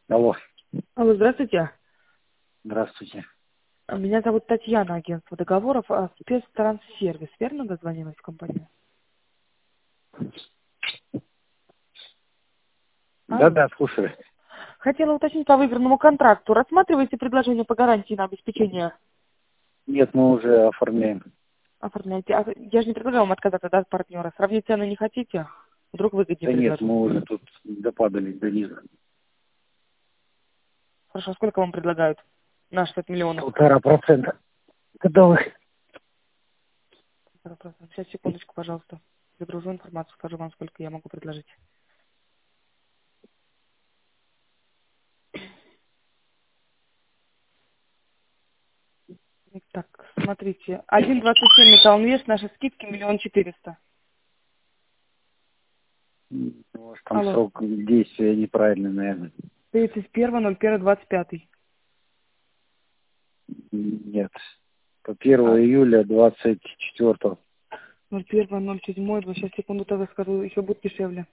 Алло, Алло, здравствуйте. здравствуйте. Меня зовут Татьяна, агентство договоров, спецтранссервис. Верно дозвонилась в компанию? Алло. Да-да, слушаю. Хотела уточнить по выигранному контракту. Рассматриваете предложение по гарантии на обеспечение? Нет, мы уже оформляем. Оформляете? Я же не предлагала вам отказаться от партнера. Сравнить цены не хотите? Вдруг выгоднее Да нет, предложить. мы уже тут допадали до низа. Хорошо, сколько вам предлагают? На 60 миллионов. 1,5% годовых. Сейчас, секундочку, пожалуйста. Загружу информацию, скажу вам, сколько я могу предложить. Так, смотрите. 1,27 металлинвест, наши скидки 1 400 000. У вас там Алло. срок действия неправильный, наверное. 31.01.25. Нет. По 1 А, июля 24. 01.07. Сейчас, секунду, тогда скажу, еще будет дешевле.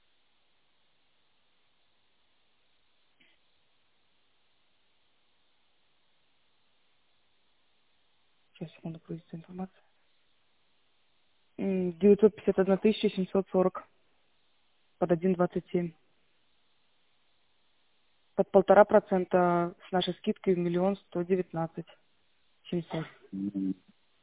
Сейчас, секунду, произвести информация. 951 740 под 1,27. Под 1,5% с нашей скидкой 1 119 700. М,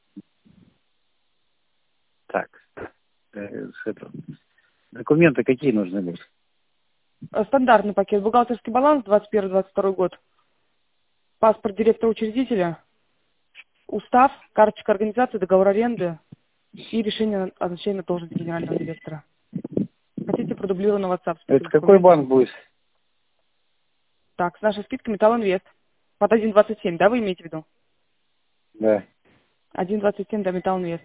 Так. С этого. Документы какие нужны будут? Стандартный пакет. Бухгалтерский баланс 21-22 год. Паспорт директора учредителя. Устав, карточка организации, договор аренды и решение о назначении на должность генерального директора. Хотите продублированный WhatsApp Это список какой документов? банк будет? Так, с нашей скидкой Металлинвест. Под 1,27, да, вы имеете в виду? Да. 1,27, да, Металлинвест.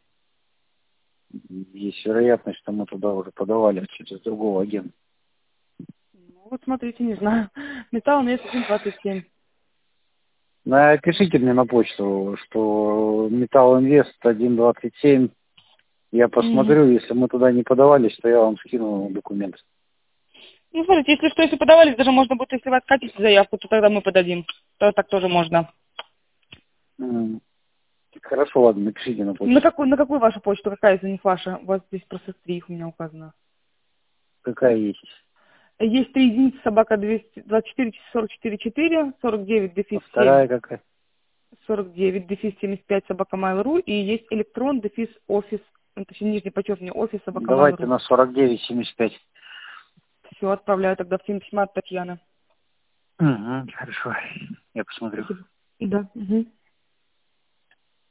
Есть вероятность, что мы туда уже подавали через другого агента. Ну, вот смотрите, не знаю. Металлинвест 1,27. Напишите мне на почту, что Металл Инвест 1,27. Я Мгм. посмотрю, если мы туда не подавались, то я вам скину документ. Ну, смотрите, если что, если подавались, даже можно будет, если вы откатите заявку, то тогда мы подадим. То так тоже можно. М, Хорошо, ладно, напишите на почту. На какую вашу почту? Какая из них ваша? У вас здесь просто 3 их у меня указано. Какая есть? Есть 3 единицы, собака 224 44 4, 49 А дефис 7, вторая какая? 49 дефис 75 собака mail.ru и есть электрон дефис офис, точнее нижнее подчеркивание офис собака Давайте mail.ru. на 49,75. Все, отправляю тогда в тем письма от Татьяны. Угу, хорошо, я посмотрю. Спасибо. Да. Угу.